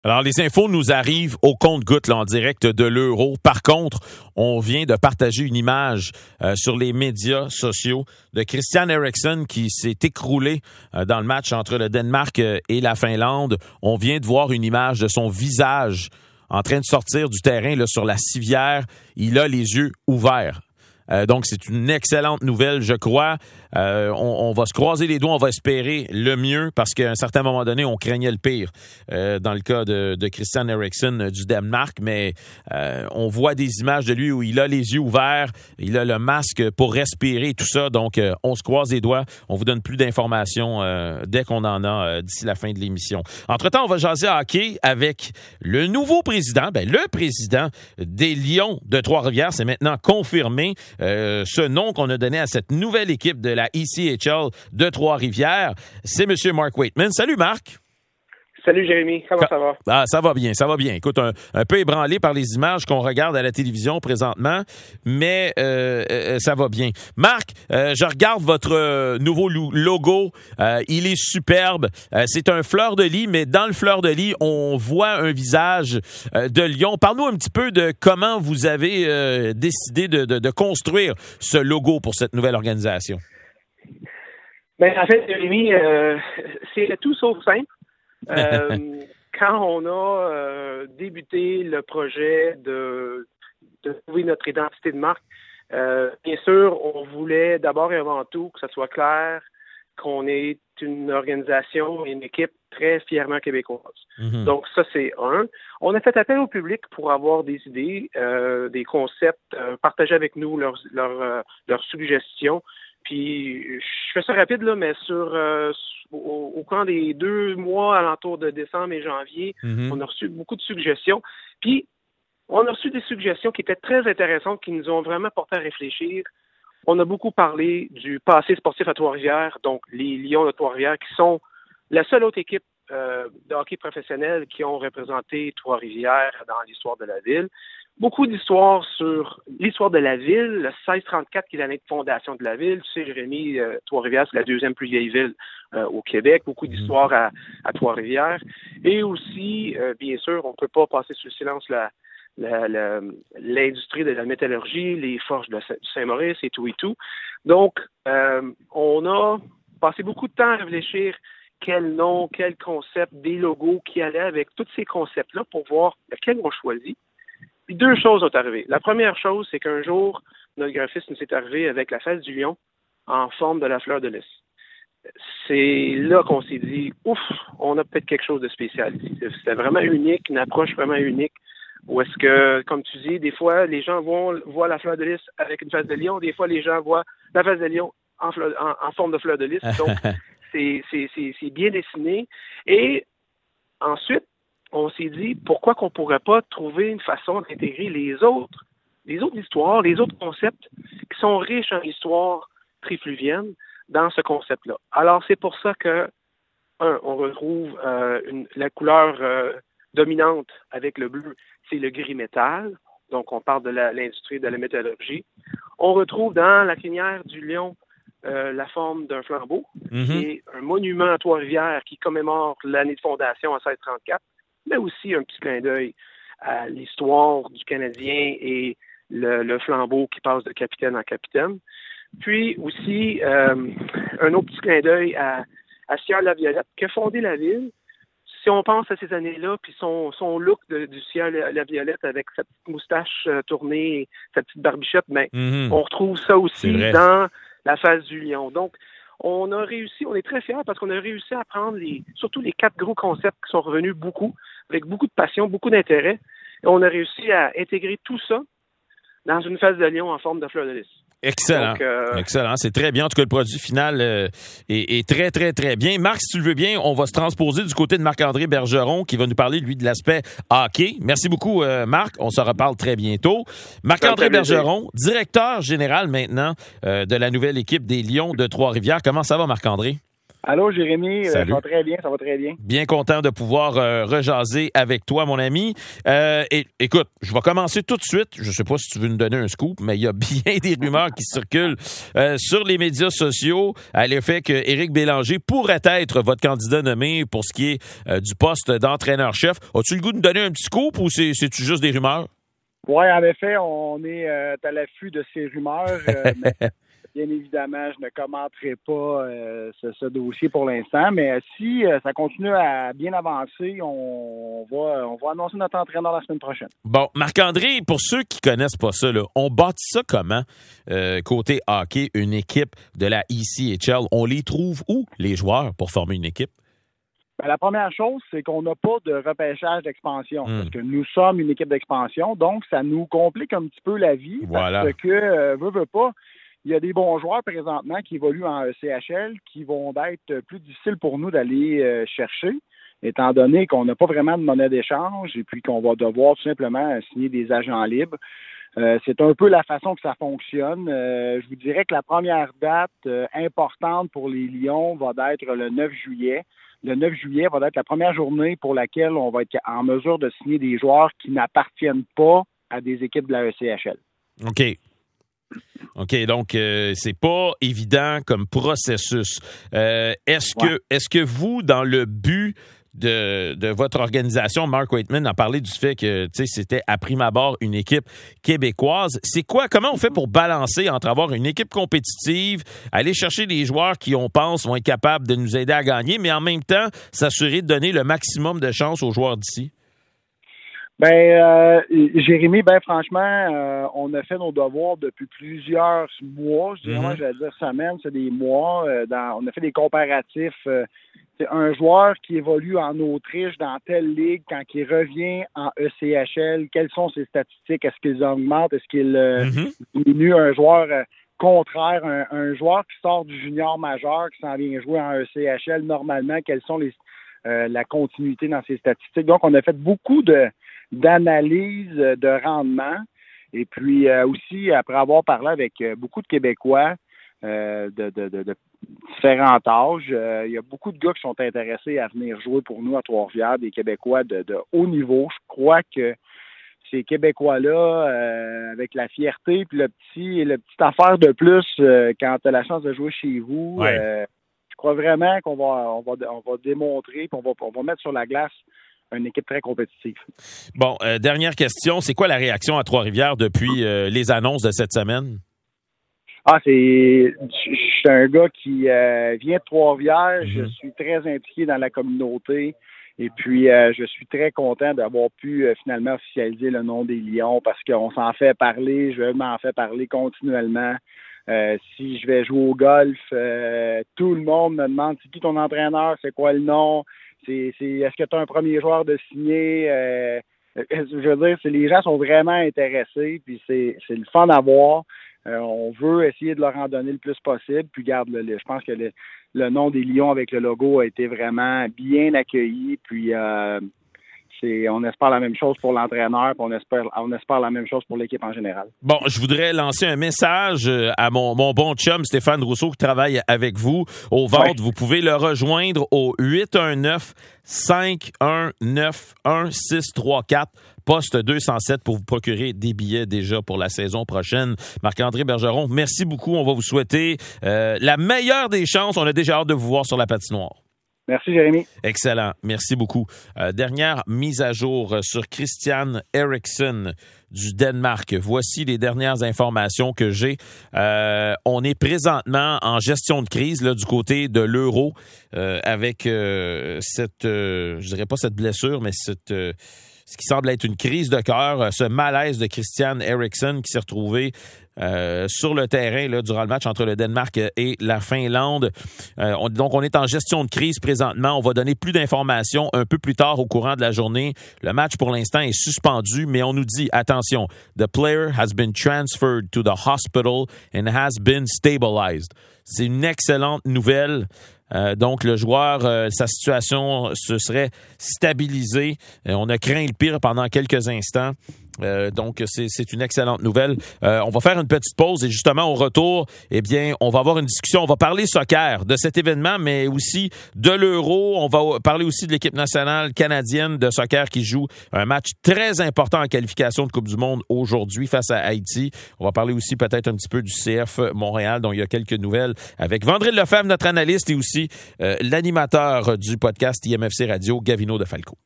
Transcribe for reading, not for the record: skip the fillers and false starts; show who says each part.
Speaker 1: Alors, les infos nous arrivent au compte-gouttes en direct de l'Euro. Par contre, on vient de partager une image sur les médias sociaux de Christian Eriksen qui s'est écroulé dans le match entre le Danemark et la Finlande. On vient de voir une image de son visage en train de sortir du terrain là, sur la civière. Il a les yeux ouverts. Donc, c'est une excellente nouvelle, je crois. On va se croiser les doigts, on va espérer le mieux parce qu'à un certain moment donné, on craignait le pire dans le cas de Christian Eriksen du Danemark. Mais on voit des images de lui où il a les yeux ouverts, il a le masque pour respirer et tout ça. Donc, on se croise les doigts. On vous donne plus d'informations dès qu'on en a d'ici la fin de l'émission. Entre-temps, on va jaser hockey avec le nouveau président, le président des Lions de Trois-Rivières. C'est maintenant confirmé. Ce nom qu'on a donné à cette nouvelle équipe de la ECHL de Trois-Rivières, c'est M. Mark Waitman. Salut Marc!
Speaker 2: Salut Jérémy, comment ça va?
Speaker 1: Ah, ça va bien, ça va bien. Écoute, un peu ébranlé par les images qu'on regarde à la télévision présentement, mais ça va bien. Marc, je regarde votre nouveau logo. Il est superbe. C'est un fleur de lis, mais dans le fleur de lis, on voit un visage de lion. Parle-nous un petit peu de comment vous avez décidé de construire ce logo pour cette nouvelle organisation.
Speaker 2: En fait, Jérémy, c'est tout sauf simple. Quand on a débuté le projet de trouver notre identité de marque, bien sûr, on voulait d'abord et avant tout que ça soit clair qu'on est une organisation et une équipe très fièrement québécoise. Mm-hmm. Donc ça, c'est un. On a fait appel au public pour avoir des idées, des concepts, partager avec nous leurs suggestions. Puis, je fais ça rapide, là, mais au cours des 2 mois alentour de décembre et janvier, on a reçu beaucoup de suggestions. Puis, on a reçu des suggestions qui étaient très intéressantes, qui nous ont vraiment porté à réfléchir. On a beaucoup parlé du passé sportif à Trois-Rivières, donc les Lions de Trois-Rivières, qui sont la seule autre équipe de hockey professionnel qui ont représenté Trois-Rivières dans l'histoire de la ville. Beaucoup d'histoires sur l'histoire de la ville, le 1634 qui est l'année de fondation de la ville. Tu sais, Jérémy, Trois-Rivières, c'est la 2e plus vieille ville au Québec. Beaucoup d'histoires à Trois-Rivières. Et aussi, bien sûr, on ne peut pas passer sous le silence l'industrie de la métallurgie, les forges de Saint-Maurice et tout et tout. Donc, on a passé beaucoup de temps à réfléchir quel nom, quel concept, des logos qui allaient avec tous ces concepts-là pour voir lequel on choisit. Puis 2 choses sont arrivées. La première chose, c'est qu'un jour, notre graphiste nous est arrivé avec la face du lion en forme de la fleur de lys. C'est là qu'on s'est dit, ouf, on a peut-être quelque chose de spécial ici. C'était vraiment unique, une approche vraiment unique. Où est-ce que, comme tu dis, des fois, les gens voient la fleur de lys avec une face de lion. Des fois, les gens voient la face de lion en forme de fleur de lys. Donc, c'est bien dessiné. Et ensuite, on s'est dit, pourquoi qu'on pourrait pas trouver une façon d'intégrer les autres histoires, les autres concepts qui sont riches en histoire trifluvienne dans ce concept-là. Alors, c'est pour ça que, on retrouve la couleur dominante avec le bleu, c'est le gris métal. Donc, on parle de l'industrie de la métallurgie. On retrouve dans la crinière du lion la forme d'un flambeau, qui est un monument à Trois-Rivières qui commémore l'année de fondation en 1634, mais aussi un petit clin d'œil à l'histoire du Canadien et le flambeau qui passe de capitaine en capitaine. Puis aussi, un autre petit clin d'œil à Sieur Laviolette, qui a fondé la ville. Si on pense à ces années-là, puis son look du Sieur Laviolette avec sa petite moustache tournée, sa petite barbichette, on retrouve ça aussi dans la face du lion. Donc, on a réussi, on est très fiers parce qu'on a réussi à prendre surtout les 4 gros concepts qui sont revenus avec beaucoup de passion, beaucoup d'intérêt. Et on a réussi à intégrer tout ça dans une face de lion en forme de fleur de lys.
Speaker 1: Excellent. Donc, excellent. C'est très bien. En tout cas, le produit final est très, très, très bien. Marc, si tu le veux bien, on va se transposer du côté de Marc-André Bergeron qui va nous parler, lui, de l'aspect hockey. Merci beaucoup, Marc. On se reparle très bientôt. Marc-André Bergeron, directeur général maintenant de la nouvelle équipe des Lions de Trois-Rivières. Comment ça va, Marc-André?
Speaker 3: Allô, Jérémy.
Speaker 1: Salut.
Speaker 3: Ça va très bien, ça va très bien.
Speaker 1: Bien content de pouvoir rejaser avec toi, mon ami. Écoute, je vais commencer tout de suite. Je ne sais pas si tu veux nous donner un scoop, mais il y a bien des rumeurs qui circulent sur les médias sociaux à l'effet que Éric Bélanger pourrait être votre candidat nommé pour ce qui est du poste d'entraîneur-chef. As-tu le goût de nous donner un petit scoop ou c'est-tu juste des rumeurs?
Speaker 3: Oui, en effet, on est à l'affût de ces rumeurs. Mais bien évidemment, je ne commenterai pas ce dossier pour l'instant, mais si ça continue à bien avancer, on va annoncer notre entraîneur la semaine prochaine.
Speaker 1: Bon, Marc-André, pour ceux qui connaissent pas ça, là, on bâtit ça comment, côté hockey, une équipe de la ECHL? On les trouve où, les joueurs, pour former une équipe?
Speaker 3: Ben, la première chose, c'est qu'on n'a pas de repêchage d'expansion, parce que nous sommes une équipe d'expansion, donc ça nous complique un petit peu la vie,
Speaker 1: Voilà.
Speaker 3: Parce que, veut pas, il y a des bons joueurs présentement qui évoluent en ECHL qui vont être plus difficiles pour nous d'aller chercher, étant donné qu'on n'a pas vraiment de monnaie d'échange et puis qu'on va devoir tout simplement signer des agents libres. C'est un peu la façon que ça fonctionne. Je vous dirais que la première date importante pour les Lions va être le 9 juillet. Le 9 juillet va être la première journée pour laquelle on va être en mesure de signer des joueurs qui n'appartiennent pas à des équipes de la ECHL.
Speaker 1: OK, donc c'est pas évident comme processus. Est-ce que vous, dans le but de votre organisation, Mark Waitman a parlé du fait que c'était à prime abord une équipe québécoise. C'est quoi? Comment on fait pour balancer entre avoir une équipe compétitive, aller chercher des joueurs qui, on pense, vont être capables de nous aider à gagner, mais en même temps, s'assurer de donner le maximum de chance aux joueurs d'ici?
Speaker 3: Jérémy, franchement, on a fait nos devoirs depuis plusieurs mois. Je dirais, j'allais dire semaines, c'est des mois. On a fait des comparatifs. C'est un joueur qui évolue en Autriche dans telle ligue, quand il revient en ECHL, quelles sont ses statistiques? Est-ce qu'ils augmentent? Est-ce qu'il diminue? Un joueur contraire, un joueur qui sort du junior majeur, qui s'en vient jouer en ECHL, normalement, quelles sont la continuité dans ses statistiques? Donc, on a fait beaucoup d'analyse de rendement. Et puis aussi, après avoir parlé avec beaucoup de Québécois de différents âges, il y a beaucoup de gars qui sont intéressés à venir jouer pour nous à Trois-Rivières, des Québécois de haut niveau. Je crois que ces Québécois-là, avec la fierté puis le petite affaire de plus quand tu as la chance de jouer chez vous, je crois vraiment qu'on va démontrer, puis on va mettre sur la glace une équipe très compétitive.
Speaker 1: Bon, dernière question. C'est quoi la réaction à Trois-Rivières depuis les annonces de cette semaine?
Speaker 3: Je suis un gars qui vient de Trois-Rivières. Je suis très impliqué dans la communauté. Et puis, je suis très content d'avoir pu finalement officialiser le nom des Lions parce qu'on s'en fait parler. Je m'en fais parler continuellement. Si je vais jouer au golf, tout le monde me demande c'est qui ton entraîneur, c'est quoi le nom? Est-ce que tu as un premier joueur de signer? Je veux dire, les gens sont vraiment intéressés, puis c'est le fun à voir. On veut essayer de leur en donner le plus possible. Puis garde, je pense que le nom des Lions avec le logo a été vraiment bien accueilli. Puis on espère la même chose pour l'entraîneur, puis on espère la même chose pour l'équipe en général.
Speaker 1: Bon, je voudrais lancer un message à mon bon chum Stéphane Rousseau qui travaille avec vous au Vente. Ouais. Vous pouvez le rejoindre au 819-519-1634. Poste 207 pour vous procurer des billets déjà pour la saison prochaine. Marc-André Bergeron, merci beaucoup. On va vous souhaiter la meilleure des chances. On a déjà hâte de vous voir sur la patinoire.
Speaker 3: Merci, Jérémy.
Speaker 1: Excellent. Merci beaucoup. Dernière mise à jour sur Christian Eriksen du Danemark. Voici les dernières informations que j'ai. On est présentement en gestion de crise là, du côté de l'Euro avec cette, je dirais pas cette blessure, mais ce qui semble être une crise de cœur, ce malaise de Christian Eriksen qui s'est retrouvé sur le terrain là, durant le match entre le Danemark et la Finlande. Donc, on est en gestion de crise présentement. On va donner plus d'informations un peu plus tard au courant de la journée. Le match, pour l'instant, est suspendu, mais on nous dit, attention, the player has been transferred to the hospital and has been stabilized. C'est une excellente nouvelle. Donc, le joueur, sa situation se serait stabilisée. On a craint le pire pendant quelques instants. Donc, c'est une excellente nouvelle. On va faire une petite pause et justement, au retour, eh bien, on va avoir une discussion. On va parler soccer de cet événement, mais aussi de l'Euro. On va parler aussi de l'équipe nationale canadienne de soccer qui joue un match très important en qualification de Coupe du Monde aujourd'hui face à Haïti. On va parler aussi peut-être un petit peu du CF Montréal, dont il y a quelques nouvelles avec Vandril Lefebvre, notre analyste, et aussi l'animateur du podcast IMFC Radio, Gavino De Falco.